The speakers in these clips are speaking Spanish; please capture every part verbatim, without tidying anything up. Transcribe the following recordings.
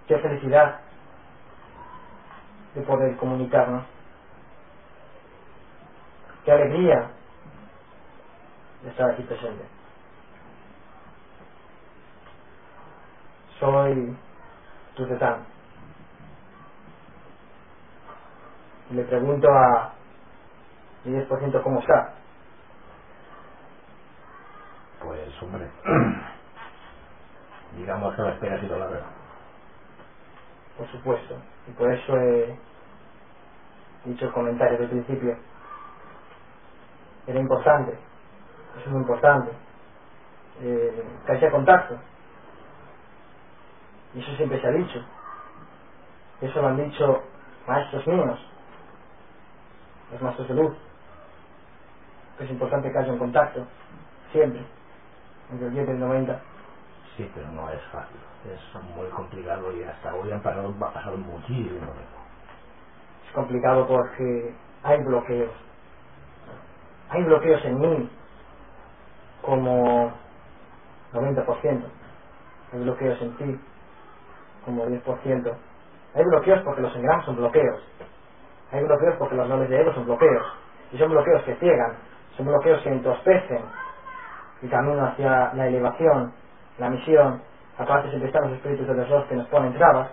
qué felicidad de poder comunicarnos, qué alegría de estar aquí presente. Soy Tutetán y le pregunto a mi diez por ciento cómo está. Pues hombre, digamos que la espera ha sido larga. Por supuesto, y por eso he dicho el comentario del principio. Era importante, es muy importante, eh, que haya contacto. Y eso siempre se ha dicho. Eso lo han dicho maestros míos, los maestros de luz, que es importante que haya un contacto, siempre, entre el diez y el noventa. Sí, pero no es fácil, es muy complicado y hasta hoy han pasado, ha pasado muchísimo tiempo. Es complicado porque hay bloqueos. Hay bloqueos en mí como noventa por ciento. Hay bloqueos en ti como diez por ciento. Hay bloqueos porque los engramos son bloqueos. Hay bloqueos porque los roles de ego son bloqueos. Y son bloqueos que ciegan. Son bloqueos que entorpecen el camino hacia la elevación, la misión. Aparte siempre están los espíritus de los dos que nos ponen trabas.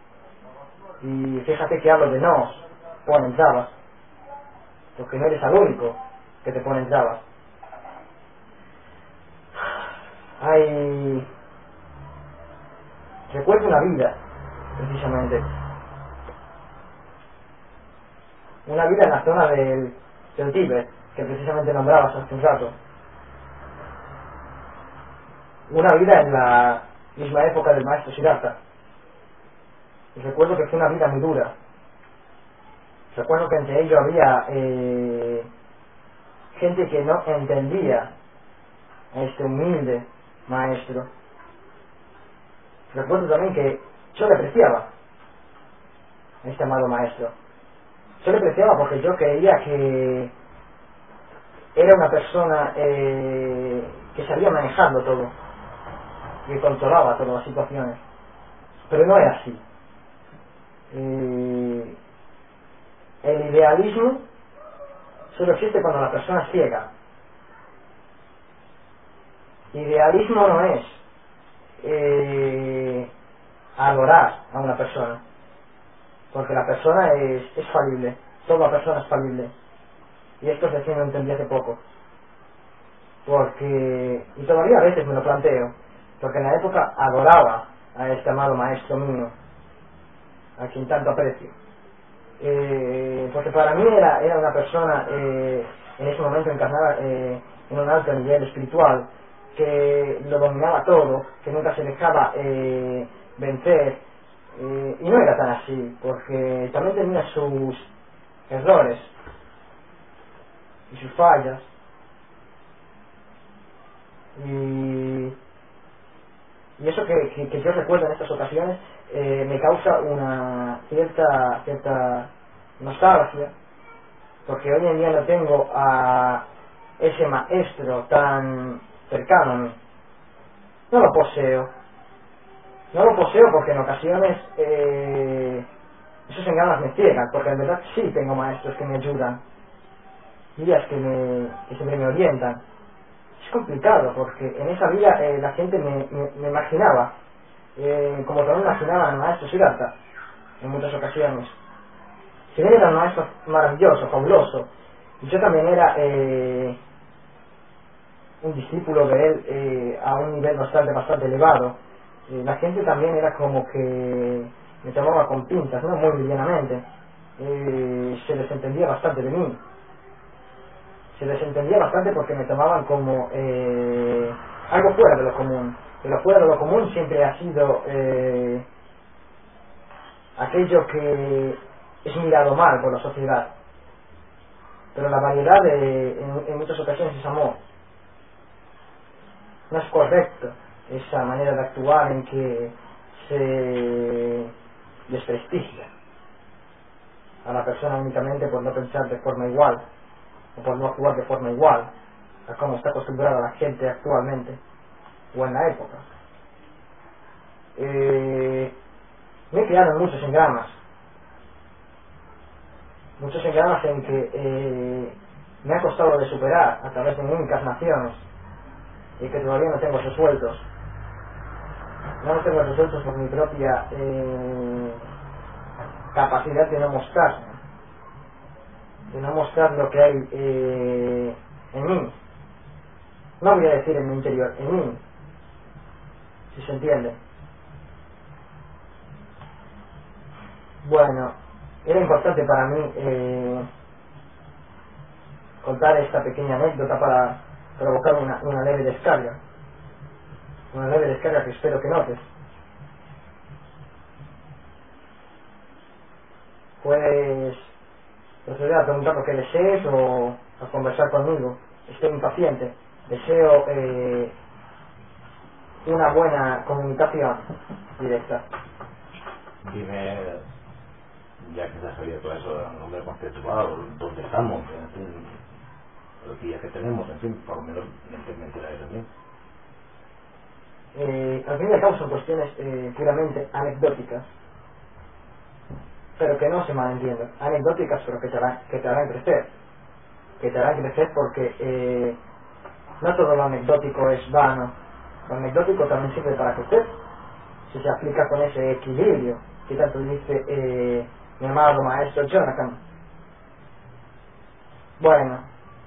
Y fíjate que hablo de nos ponen trabas, porque no eres el único que te ponen trabas. Hay... Recuerdo una vida, precisamente. Una vida en la zona del, del Tíbet, que precisamente nombrabas hace un rato. Una vida en la misma época del maestro Siddhartha. Y recuerdo que fue una vida muy dura. Recuerdo que entre ellos había eh, gente que no entendía a este humilde maestro. Recuerdo también que yo le apreciaba a este amado maestro. Yo le apreciaba porque yo creía que era una persona eh, que sabía manejarlo todo, que controlaba todas las situaciones. Pero no era así. Eh, el idealismo solo existe cuando la persona es ciega. Idealismo no es eh, adorar a una persona, porque la persona es, es falible, toda persona es falible, y esto recién lo entendí hace poco, porque, y todavía a veces me lo planteo, porque en la época adoraba a este amado maestro mío, a quien tanto aprecio, eh, porque para mí era, era una persona eh, en ese momento encarnada eh, en un alto nivel espiritual, que lo dominaba todo, que nunca se dejaba eh, vencer, eh, y no era tan así, porque también tenía sus errores y sus fallas, y, y eso que, que, que yo recuerdo en estas ocasiones eh, me causa una cierta cierta nostalgia, porque hoy en día no tengo a ese maestro tan cercano a mí. No lo poseo. No lo poseo porque en ocasiones eh, esos engaños me ciegan, porque en verdad sí tengo maestros que me ayudan, guías que, me, que siempre me orientan. Es complicado porque en esa vida eh, la gente me, me, me imaginaba, eh, como también imaginaba al maestro Siddhartha en muchas ocasiones. Si bien era un maestro maravilloso, fabuloso, y yo también era eh, un discípulo de él eh, a un nivel bastante bastante elevado, eh, la gente también era como que me tomaba con pinzas, no muy livianamente, eh, se desentendía bastante de mí, se desentendía bastante porque me tomaban como eh, algo fuera de lo común, y lo fuera de lo común siempre ha sido eh, aquello que es mirado mal por la sociedad, pero la variedad de, en, en muchas ocasiones es amor. No es correcto esa manera de actuar en que se desprestigia a la persona únicamente por no pensar de forma igual o por no actuar de forma igual a como está acostumbrada la gente actualmente o en la época. Eh, me quedaron muchos engramas, muchos engramas en que eh, me ha costado de superar a través de mil encarnaciones y que todavía no tengo resueltos. No los tengo resueltos por mi propia eh, capacidad de no mostrar, de no mostrar lo que hay eh, en mí. No voy a decir en mi interior, en mí, si se entiende. Bueno, era importante para mí eh, contar esta pequeña anécdota para provocar una, una leve descarga, una leve descarga que espero que notes. Puedes proceder a preguntar lo que desees o a conversar conmigo. Estoy impaciente, deseo eh, una buena comunicación directa. Dime, ya que te has abierto eso, el nombre conceptual, dónde estamos, en fin, los días que tenemos, en fin, por lo menos me enteraré también. Eh, al fin y al cabo son cuestiones eh, puramente anecdóticas, pero que no se malentiendan. Anecdóticas, pero que te harán, que te harán crecer. Que te harán crecer porque eh, no todo lo anecdótico es vano. Lo anecdótico también sirve para crecer, si se aplica con ese equilibrio que tanto dice eh, mi amado maestro Jonathan. Bueno,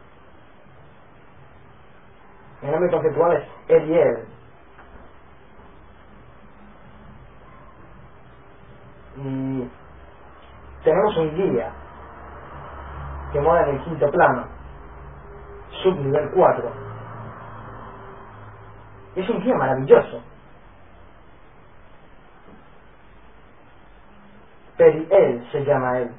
mi nombre conceptual es Eliel. Y tenemos un guía que mora en el quinto plano, subnivel cuatro. Es un guía maravilloso. Periel se llama él.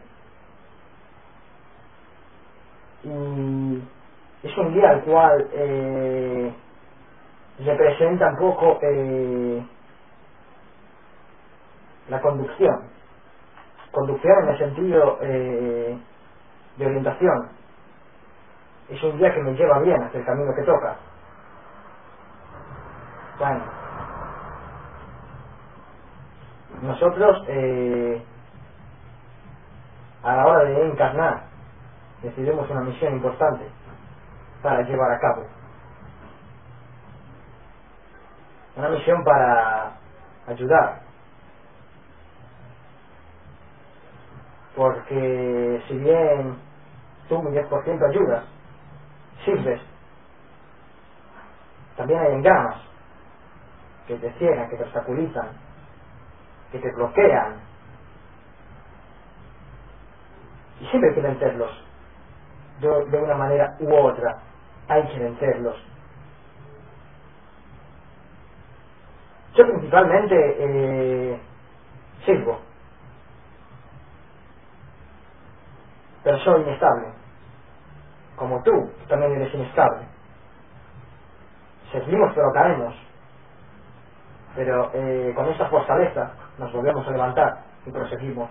Y es un guía al cual eh, representa un poco eh, la conducción. Conducción en el sentido eh, de orientación. Es un guía que me lleva bien hacia el camino que toca. Bueno, nosotros eh, a la hora de encarnar decidimos una misión importante para llevar a cabo. Una misión para ayudar. Porque si bien tú un diez por ciento ayudas, sirves, también hay engramas que te ciegan, que te obstaculizan, que te bloquean. Y siempre hay que vencerlos, de, de una manera u otra, hay que vencerlos. Yo principalmente eh, sirvo, pero soy inestable, como tú, tú también eres inestable. Servimos pero caemos, pero eh, con esa fortaleza nos volvemos a levantar y proseguimos.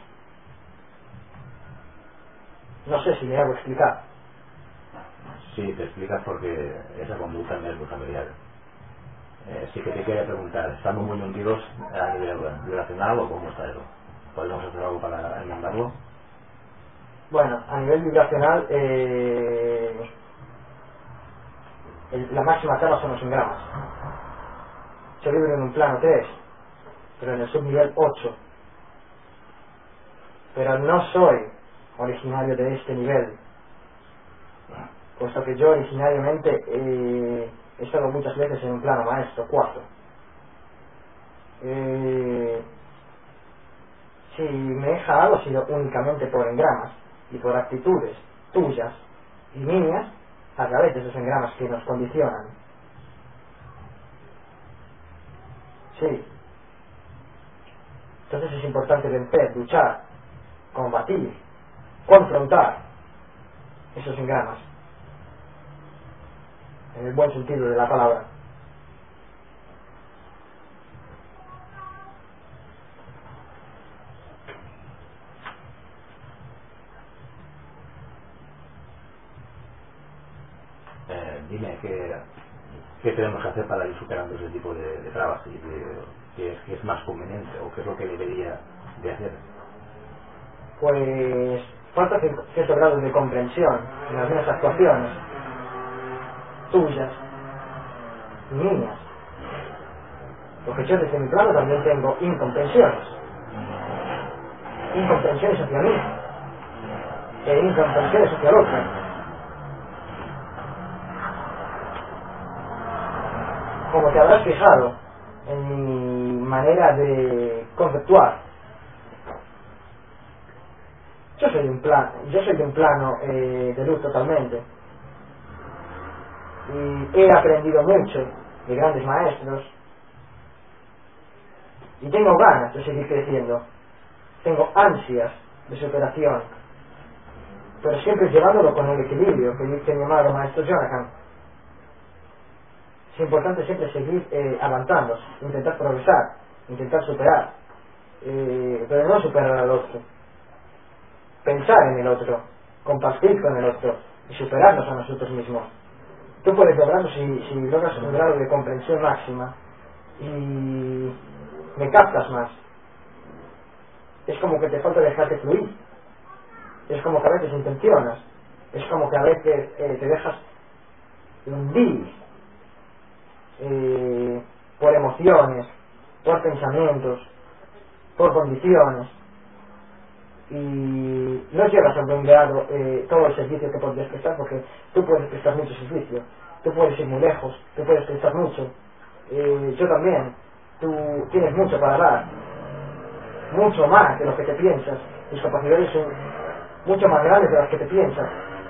No sé si me hago explicar. Sí, te explicas porque esa conducta no es muy familiar. Eh, sí que te quería preguntar, ¿estamos muy hundidos a nivel vibracional o cómo está eso? ¿Podemos hacer algo para enmendarlo? Bueno, a nivel vibracional, eh, el, la máxima cama son los engramas. Yo vibro en un plano tres, pero en el subnivel ocho. Pero no soy originario de este nivel, puesto que yo originariamente eh, he estado muchas veces en un plano maestro cuatro. Eh, si me he jalado ha sido únicamente por engramas y por actitudes tuyas y mías a través de esos engramas que nos condicionan. Sí. Entonces es importante vencer, luchar, combatir, confrontar esos engramas, en el buen sentido de la palabra. Eh, dime que qué tenemos que hacer para ir superando ese tipo de, de trabas y de, qué es, qué es más conveniente o qué es lo que debería de hacer. Pues falta cierto grado de comprensión en algunas actuaciones tuyas y mías, porque yo desde mi plano también tengo incomprensiones, incomprensiones hacia mí e incomprensiones hacia el otro. Como te habrás fijado en mi manera de conceptuar, yo soy de un plano, yo soy de un plano eh, de luz totalmente, y he aprendido mucho de grandes maestros y tengo ganas de seguir creciendo, tengo ansias de superación, pero siempre llevándolo con el equilibrio que dice mi amado maestro Jonathan. Es importante siempre seguir eh, avanzando, intentar progresar, intentar superar, eh, pero no superar al otro, pensar en el otro, compartir con el otro y superarnos a nosotros mismos. Tú puedes lograrlo si, si logras un grado de comprensión máxima y me captas más. Es como que te falta dejarte fluir, es como que a veces intencionas, es como que a veces eh, te dejas hundir eh, por emociones, por pensamientos, por condiciones, y no llevas a buen grado eh, todo el servicio que podrías prestar, porque tú puedes prestar mucho servicio, tú puedes ir muy lejos, tú puedes prestar mucho, eh, yo también, tú tienes mucho para dar, mucho más de lo que te piensas, tus capacidades son mucho más grandes de las que te piensas,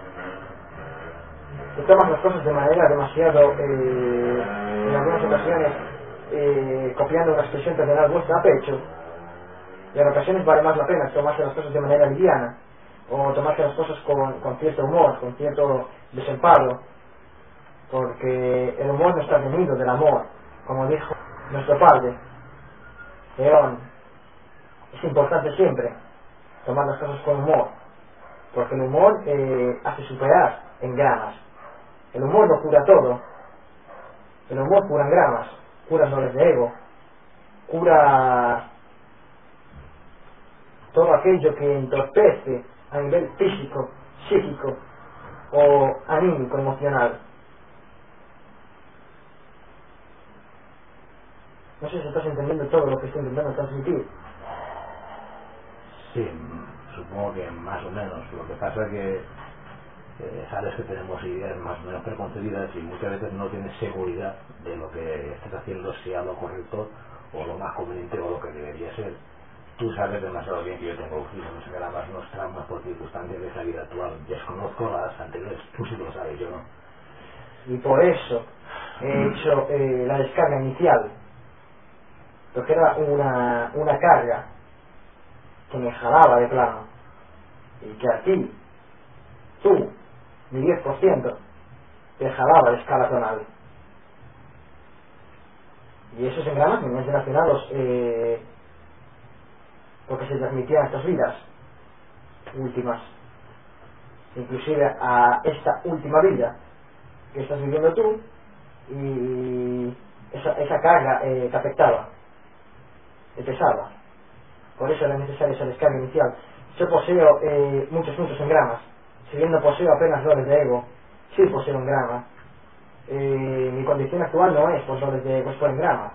te tomas las cosas de manera demasiado, eh, en algunas ocasiones, eh, copiando una expresión terrenal vuestra a pecho, y en ocasiones vale más la pena tomarse las cosas de manera liviana, o tomarse las cosas con, con cierto humor, con cierto desempado, porque el humor no está venido del amor, como dijo nuestro padre León. Es importante siempre tomar las cosas con humor, porque el humor eh, hace superar en gramas. El humor lo cura todo, el humor cura en gramas, cura dolores de ego, cura todo aquello que entorpece a nivel físico, psíquico o anímico, emocional. No sé si estás entendiendo todo lo que estoy intentando transmitir. Sí, supongo que más o menos. Lo que pasa es que eh, sabes que tenemos ideas más o menos preconcebidas y muchas veces no tienes seguridad de lo que estás haciendo, sea lo correcto o lo más conveniente o lo que debería ser. Tú sabes demasiado bien que yo tengo unos gramas, unos traumas por circunstancias de esa vida actual. Desconozco las anteriores, tú sí lo sabes, yo no. Y por eso he hecho eh, la descarga inicial, porque era una, una carga que me jalaba de plano, y que a ti, tú, mi diez por ciento, te jalaba de escala tonal. Y esos engramas venían relacionados eh, porque se transmitían a estas vidas últimas, inclusive a esta última vida que estás viviendo tú, y esa, esa carga eh, te afectaba, te pesaba. Por eso era necesaria esa descarga inicial. Yo poseo eh, muchos, muchos engramas, si bien no poseo apenas dones de ego, sí poseo engramas. Eh, mi condición actual no es por dones de ego, es por engramas.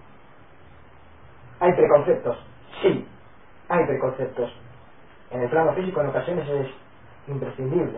Hay preconceptos, sí, hay preconceptos. En el plano físico en ocasiones es imprescindible.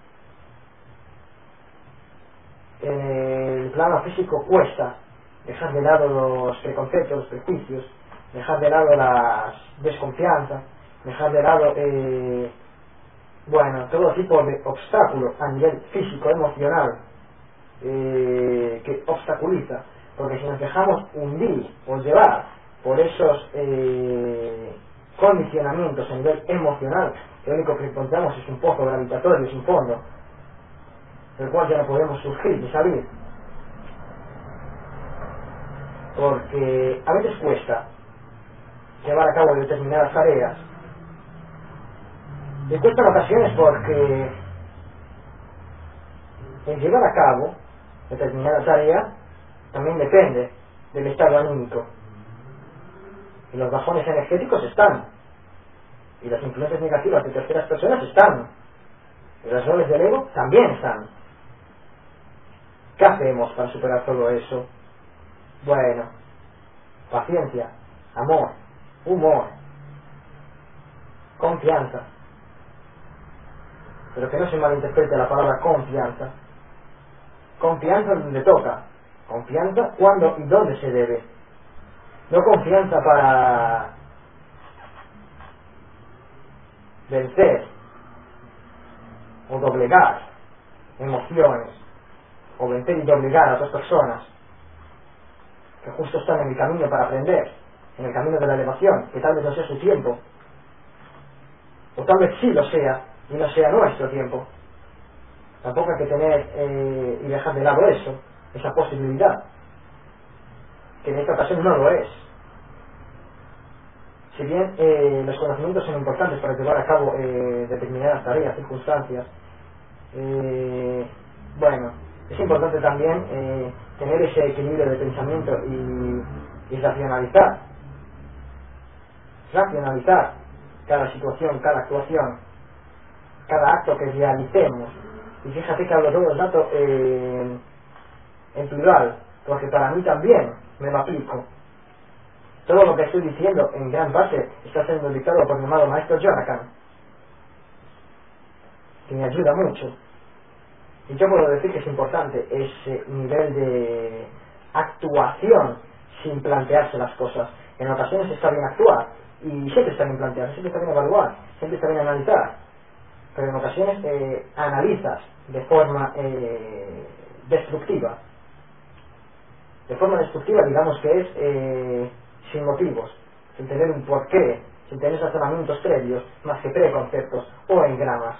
En el plano físico cuesta dejar de lado los preconceptos, los prejuicios, dejar de lado la desconfianza, dejar de lado eh, bueno, todo tipo de obstáculos a nivel físico, emocional, eh, que obstaculiza, porque si nos dejamos hundir o llevar por esos eh, condicionamientos a nivel emocional, lo único que encontramos es un pozo gravitatorio sin fondo, del cual ya no podemos surgir ni salir, porque a veces cuesta llevar a cabo determinadas tareas, y cuesta en ocasiones porque el llevar a cabo determinada tarea también depende del estado anímico. Y los bajones energéticos están, y las influencias negativas de terceras personas están, y los roles del ego también están. ¿Qué hacemos para superar todo eso? Bueno, paciencia, amor, humor, confianza, pero que no se malinterprete la palabra confianza. Confianza donde toca, confianza cuando y dónde se debe, no confianza para vencer o doblegar emociones, o vencer y doblegar a otras personas que justo están en el camino para aprender, en el camino de la elevación, que tal vez no sea su tiempo, o tal vez sí lo sea y no sea nuestro tiempo. Tampoco hay que tener eh, y dejar de lado eso, esa posibilidad, que en esta ocasión no lo es. Si bien eh, los conocimientos son importantes para llevar a cabo eh, determinadas tareas, circunstancias, eh, bueno, es importante también eh, tener ese equilibrio de pensamiento y, y racionalizar racionalizar cada situación, cada actuación, cada acto que realicemos. Y fíjate que hablo todo el rato eh, en plural, porque para mí también me lo aplico. Todo lo que estoy diciendo en gran parte está siendo dictado por mi amado maestro Jonathan, que me ayuda mucho. Y yo puedo decir que es importante ese nivel de actuación sin plantearse las cosas. En ocasiones está bien actuar, y siempre está bien plantear, siempre está bien evaluar, siempre está bien analizar, pero en ocasiones eh, analizas de forma eh, destructiva. De forma destructiva, digamos que es eh, sin motivos, sin tener un porqué, sin tener razonamientos previos, más que preconceptos o engramas.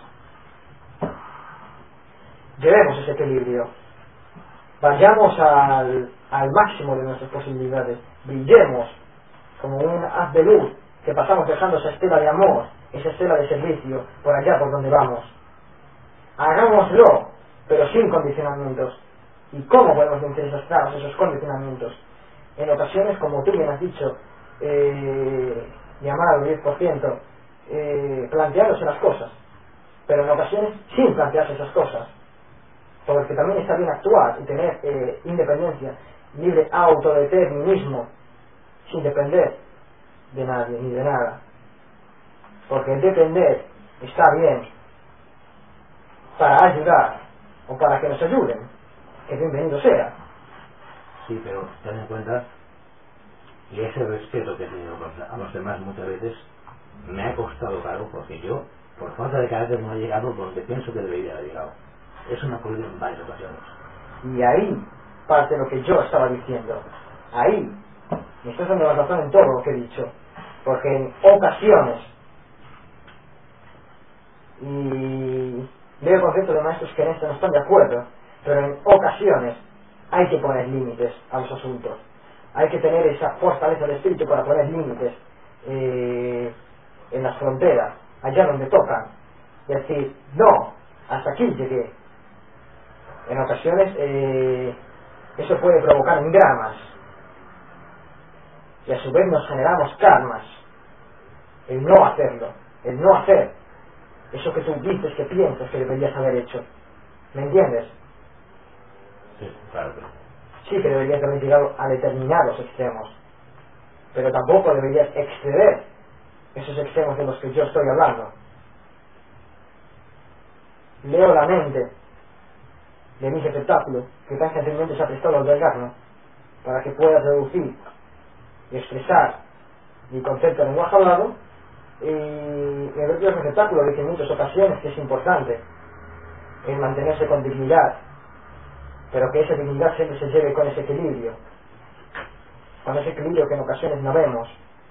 Llevemos ese equilibrio, vayamos al, al máximo de nuestras posibilidades, brillemos como un haz de luz, que pasamos dejando esa estela de amor, esa estela de servicio, por allá por donde vamos. Hagámoslo, pero sin condicionamientos. ¿Y cómo podemos vencer esas trabas, esos condicionamientos? En ocasiones, como tú bien has dicho, eh, llamado diez por ciento, eh, planteándose las cosas, pero en ocasiones sin plantearse esas cosas, porque también está bien actuar y tener eh, independencia, libre autodeterminismo, sin depender de nadie ni de nada, porque el depender está bien para ayudar o para que nos ayuden, que bienvenido sea. Sí, pero ten en cuenta que ese respeto que he tenido a los demás muchas veces me ha costado caro, porque yo por falta de carácter no he llegado donde pienso que debería haber llegado. Eso me ha ocurrido en varias ocasiones. Y ahí parte lo que yo estaba diciendo. Ahí me estás dando la razón en todo lo que he dicho, porque en ocasiones, y veo conceptos de maestros que en esto no están de acuerdo, pero en ocasiones hay que poner límites a los asuntos, hay que tener esa fortaleza de espíritu para poner límites eh, en las fronteras, allá donde tocan, decir no, hasta aquí llegué. En ocasiones eh, eso puede provocar engramas, y a su vez nos generamos karmas. El no hacerlo, el no hacer eso que tú dices, que piensas que deberías haber hecho. ¿Me entiendes? Sí, claro. Sí que deberías haber llegado a determinados extremos, pero tampoco deberías exceder esos extremos de los que yo estoy hablando. Leo la mente de mi receptáculo, que tan gentilmente se ha prestado al albergarnos, para que pueda reducir y expresar mi concepto en lenguaje hablado, y el propio receptáculo dice en muchas ocasiones que es importante el mantenerse con dignidad, pero que esa dignidad siempre se lleve con ese equilibrio, con ese equilibrio que en ocasiones no vemos,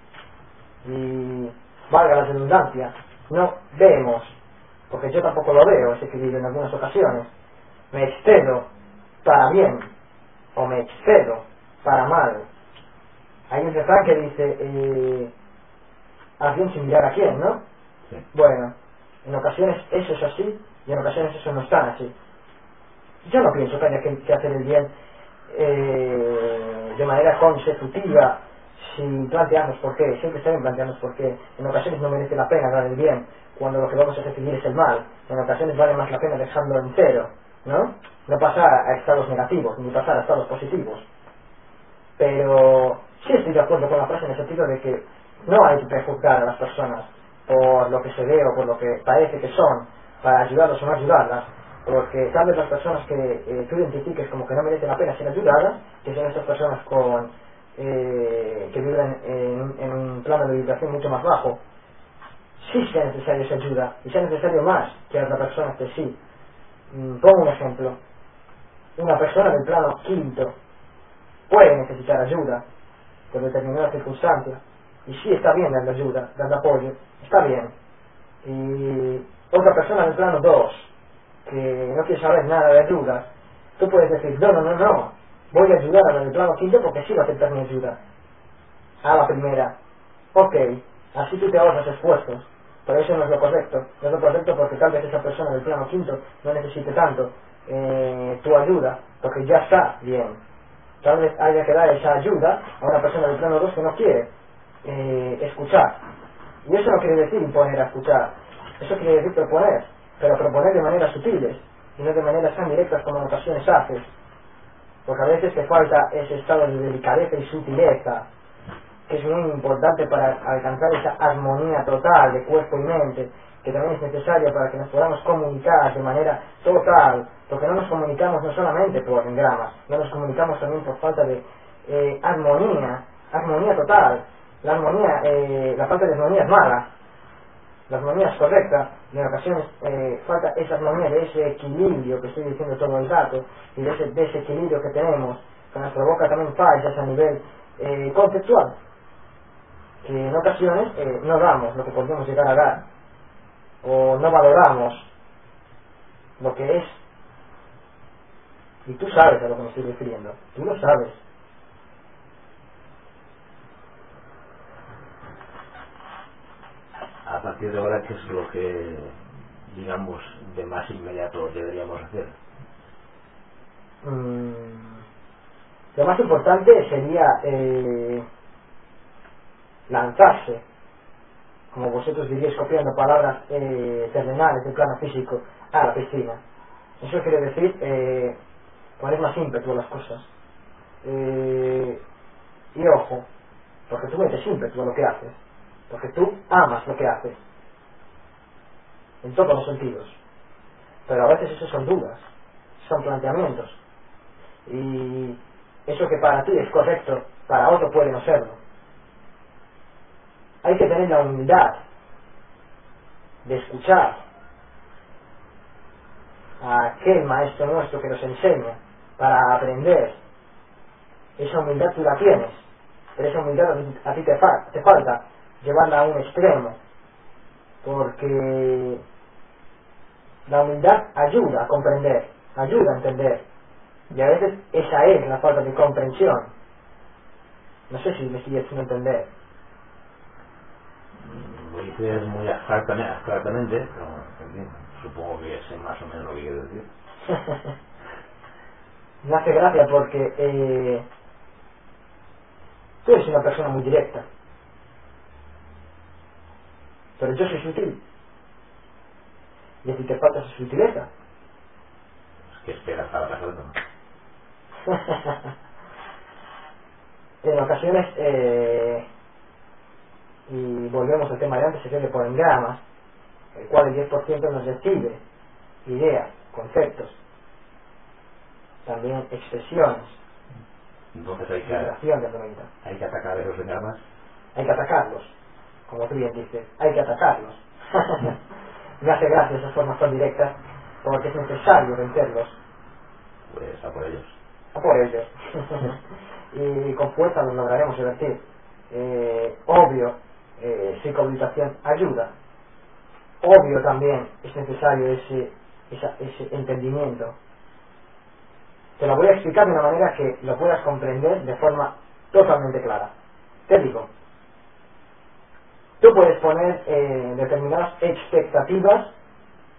y valga la redundancia, no vemos, porque yo tampoco lo veo ese equilibrio en algunas ocasiones. Me excedo para bien o me excedo para mal. Hay un refrán que dice eh, a bien sin mirar a quién, ¿no? Sí. Bueno, en ocasiones eso es así y en ocasiones eso no es tan así. Yo no pienso que haya que, que hacer el bien eh, de manera consecutiva, sin plantearnos por qué. Siempre está bien plantearnos por qué. En ocasiones no merece la pena dar el bien cuando lo que vamos a recibir es el mal. En ocasiones vale más la pena dejarlo entero, ¿no? No pasar a estados negativos, ni pasar a estados positivos. Pero sí estoy de acuerdo con la frase en el sentido de que no hay que prejuzgar a las personas por lo que se ve o por lo que parece que son, para ayudarlos o no ayudarlas, porque tal vez las personas que eh, tú identifiques como que no merecen la pena ser ayudadas, que son estas personas con eh, que viven en, en un plano de vibración mucho más bajo, sí sea necesario esa ayuda, y sea necesario más que a otra persona que sí. Mm, pongo un ejemplo. Una persona del plano quinto puede necesitar ayuda por determinadas circunstancias, y sí está bien dando ayuda, dando apoyo, está bien. Y otra persona del plano dos que no quiere saber nada de ayuda, tú puedes decir, no, no, no, no, voy a ayudar a la del plano quinto porque sí va a aceptar mi ayuda. A la primera, ok, así tú te ahorras esfuerzos, pero eso no es lo correcto. No es lo correcto porque tal vez esa persona del plano quinto no necesite tanto eh, tu ayuda, porque ya está bien. Tal vez haya que dar esa ayuda a una persona del plano dos que no quiere eh, escuchar. Y eso no quiere decir imponer a escuchar, eso quiere decir proponer, pero proponer de maneras sutiles y no de maneras tan directas como en ocasiones haces, porque a veces te falta ese estado de delicadeza y sutileza que es muy importante para alcanzar esa armonía total de cuerpo y mente, que también es necesaria para que nos podamos comunicar de manera total, porque no nos comunicamos no solamente por engramas, no nos comunicamos también por falta de eh, armonía, armonía total. La armonía, eh, la falta de armonía es mala, la armonía es correcta, y en ocasiones eh, falta esa armonía de ese equilibrio que estoy diciendo todo el rato, y de ese desequilibrio que tenemos, que nos provoca también fallas a nivel eh, conceptual, que en ocasiones eh, no damos lo que podemos llegar a dar, o no valoramos lo que es, y tú sabes a lo que me estoy refiriendo, tú lo sabes. A partir de ahora, ¿qué es lo que, digamos, de más inmediato deberíamos hacer? Mm, lo más importante sería eh, lanzarse, como vosotros diríais copiando palabras eh, terrenales del plano físico, a la piscina. Eso quiere decir eh, poner más ímpetu a las cosas. Eh, y ojo, porque tú metes ímpetu a lo que haces, porque tú amas lo que haces, en todos los sentidos. Pero a veces eso son dudas, son planteamientos, y eso que para ti es correcto, para otro puede no serlo. Hay que tener la humildad de escuchar a aquel maestro nuestro que nos enseña para aprender. Esa humildad tú la tienes, pero esa humildad a ti, a ti te, fa- te falta llevarla a un extremo, porque la humildad ayuda a comprender, ayuda a entender, y a veces esa es la falta de comprensión. No sé si me estoy haciendo entender. Lo dices muy abstractamente, abstractamente, pero en fin, supongo que sé más o menos lo que quiero decir. Me hace gracia porque eh, tú eres una persona muy directa, pero yo soy sutil, y a ti te falta esa sutileza. ¿Qué esperas para pasarlo? En ocasiones, eh, y volvemos al tema de antes, se cree por engramas, el cual el diez por ciento nos recibe ideas, conceptos, también expresiones, Entonces hay que, vibración de noventa. hay que atacar esos engramas. Hay que atacarlos, como tú bien dices, hay que atacarlos. Me hace gracia esas formas tan directas, porque es necesario vencerlos. Pues a por ellos. A por ellos. Y con fuerza lo lograremos revertir. Eh, obvio, eh, psicohabitación ayuda. Obvio también es necesario ese, esa, ese entendimiento. Te lo voy a explicar de una manera que lo puedas comprender de forma totalmente clara. Te digo, tú puedes poner eh, determinadas expectativas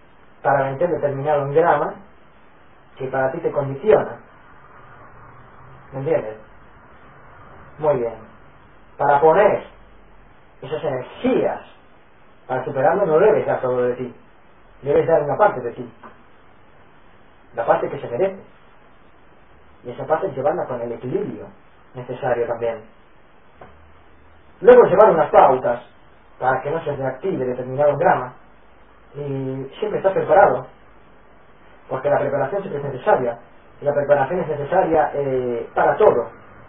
para vender determinado engrama que para ti te condiciona. ¿Me entiendes? Muy bien. Para poner esas energías para superarlo no debes dar todo de ti, debes dar una parte de ti, la parte que se merece, y esa parte llevarla con el equilibrio necesario también. Luego llevar unas pautas para que no se reactive determinado drama, y siempre estar preparado, porque la preparación siempre es necesaria, y la preparación es necesaria eh, para todo.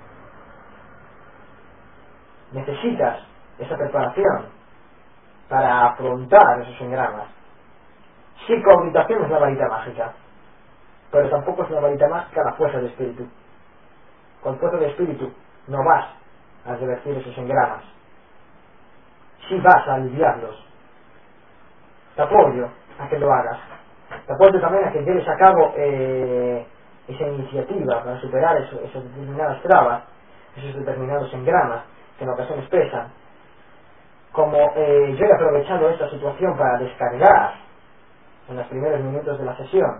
Necesitas esa preparación para afrontar esos engramas. Psicohabitación es la varita mágica, pero tampoco es la varita mágica la fuerza de espíritu. Con fuerza de espíritu no vas a revertir esos engramas, sí vas a aliviarlos. Te apoyo a que lo hagas, te apoyo también a que lleves a cabo eh, esa iniciativa para superar eso, esas determinadas trabas, esos determinados engramas que en ocasiones pesan. Como eh, yo he aprovechado esta situación para descargar en los primeros minutos de la sesión.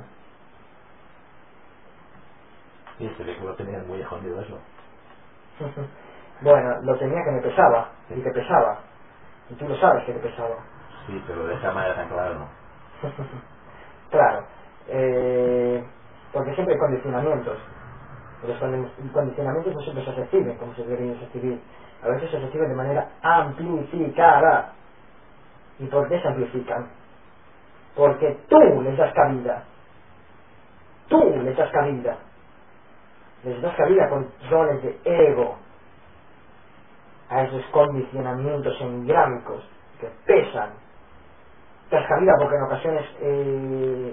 Y se ve que lo tenías muy escondido eso. Bueno, lo tenía que me pesaba, y te pesaba, y tú lo sabes que te pesaba. Sí, pero de esa manera tan clara no. Claro, eh, porque siempre hay condicionamientos. Los condicionamientos no siempre se reciben como se deberían recibir. A veces se reciben de manera amplificada. ¿Y por qué se amplifican? Porque tú les das cabida. Tú les das cabida. Les das cabida con roles de ego a esos condicionamientos engrámicos que pesan. Das cabida porque en ocasiones eh,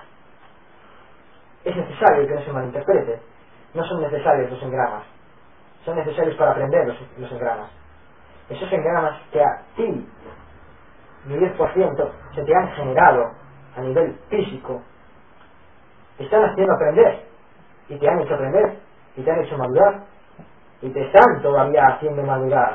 es necesario que no se malinterprete. No son necesarios los engramas, son necesarios para aprender los, los engramas. Esos engramas que a ti, el diez por ciento, se te han generado a nivel físico, te están haciendo aprender, y te han hecho aprender, y te han hecho madurar, y te están todavía haciendo madurar.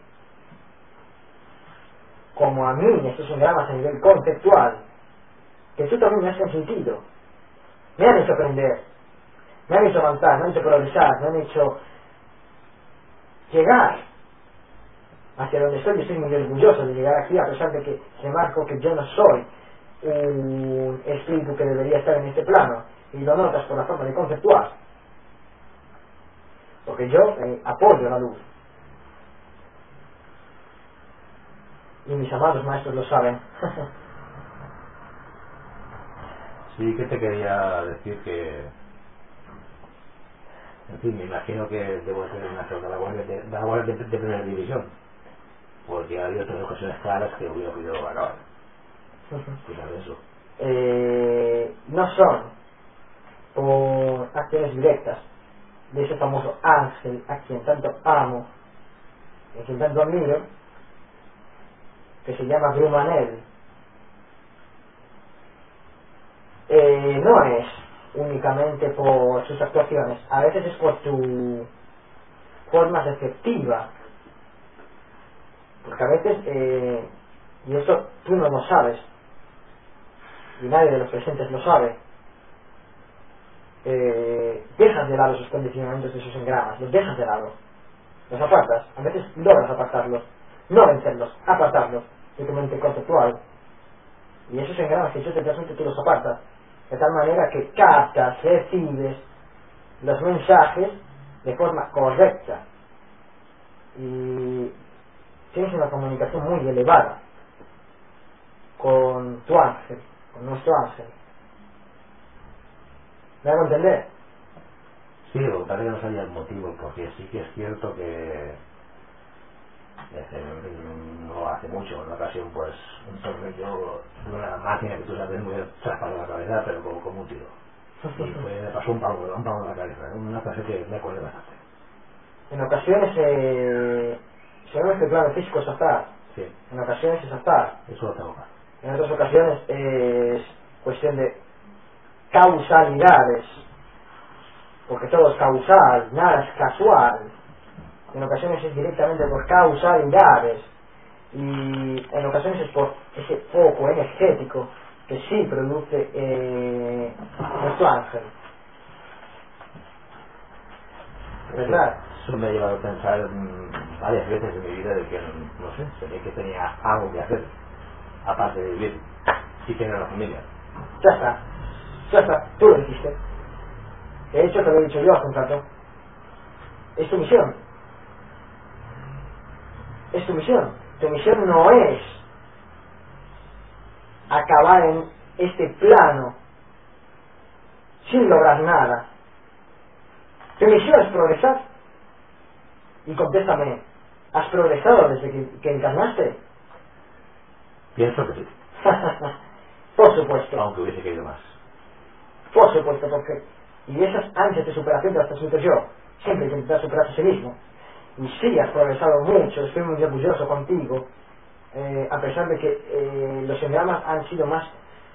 Como a mí, esos engramas a nivel conceptual, que tú también me has sentido, me han hecho aprender, me han hecho avanzar, me han hecho progresar, me han hecho llegar hacia donde estoy. Y estoy muy orgulloso de llegar aquí, a pesar de que remarco que yo no soy un espíritu que debería estar en este plano, y lo notas por la forma de conceptuar, porque yo eh, apoyo la luz, y mis amados maestros lo saben. Sí, que te quería decir que, en fin, me imagino que debo ser una de la guardia de, de, la guardia de, de primera división, porque ha habido otras ocasiones claras que hubiera podido acabar. ¿Qué sabes eso? Eh, no son por acciones directas de ese famoso ángel a quien tanto amo, a quien tanto admiro, que se llama Brumanel. Eh, no es únicamente por sus actuaciones, a veces es por tu forma receptiva, porque a veces, eh, y eso tú no lo sabes, y nadie de los presentes lo sabe, eh, dejas de lado esos condicionamientos de esos engramas, los dejas de lado, los apartas, a veces logras apartarlos, no vencerlos, apartarlos de tu mente conceptual, y esos engramas que yo te transmito tú los apartas, de tal manera que captas, recibes los mensajes de forma correcta, y tienes una comunicación muy elevada con tu ángel, con nuestro ángel. ¿Me hago entender? Sí, lo que pasa es que no sabía el motivo, porque sí que es cierto que desde, no hace mucho, en una ocasión, pues un tornillo de una máquina que tú sabes muy traspasó la cabeza, pero como, como un tiro. Y fue, me pasó un palo, un palo en la cabeza, una cosa que me acuerdo bastante. En ocasiones, eh, sabemos que el plano físico es azar, Sí. En ocasiones es azar, Eso lo tengo claro. En otras ocasiones es cuestión de causalidades, porque todo es causal, nada es casual. En ocasiones es directamente por causalidades, y en ocasiones es por ese foco energético que sí produce eh, nuestro ángel. ¿verdad? Eso me ha llevado a pensar mmm, varias veces en mi vida de que, no sé, sabía que tenía algo que hacer, aparte de vivir y tener una familia. Ya está, ya está, tú lo dijiste. De hecho, te lo he dicho yo hace un rato. Es tu misión. Es tu misión. Tu misión no es acabar en este plano sin lograr nada. Tu misión es progresar. Y contéstame, ¿has progresado desde que, que encarnaste? Pienso que sí. Por supuesto. Aunque hubiese querido más. Por supuesto, porque... Y esas ansias de superación te las transmito yo. Siempre intentar superarse a sí mismo. Y sí, has progresado mucho, estoy muy orgulloso contigo. Eh, a pesar de que eh, los engramas han sido más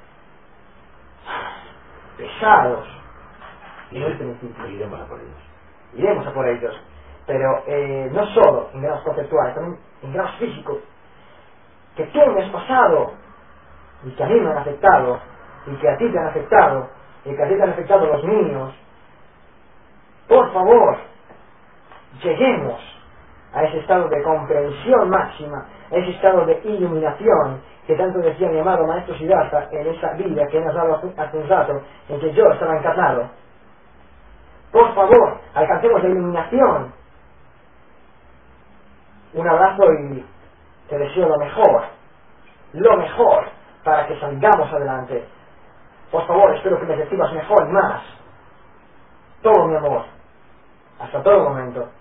pesados en un principio. Iremos a por ellos. Iremos a por ellos. Pero eh, no solo en grados conceptuales, también en grados físicos. Que tú me has pasado y que a mí me han afectado y que a ti te han afectado y que a ti te han afectado los niños. Por favor, lleguemos a ese estado de comprensión máxima, a ese estado de iluminación que tanto decía mi amado maestro Siddhartha en esa vida que nos ha dado hace un rato en que yo estaba encarnado. Por favor, alcancemos la iluminación. Un abrazo y te deseo lo mejor, lo mejor para que salgamos adelante. Por favor, espero que me recibas mejor y más. Todo mi amor, hasta todo momento.